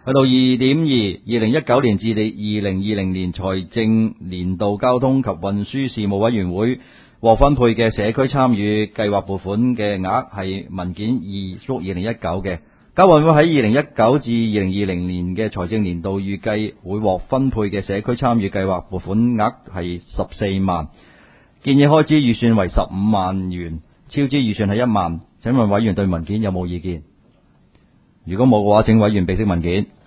去到2.2，2019年至2020年財政年度交通及運輸事務委員會獲分配嘅社區參與計劃撥款嘅額係文件2/2019嘅。交運會喺2019至2020年嘅財政年度預計會獲分配嘅社區參與計劃撥款額係14萬，建議開支預算為15萬元，超支預算係1萬。請問委員對文件有冇意見？如果冇嘅話，請委員備悉文件。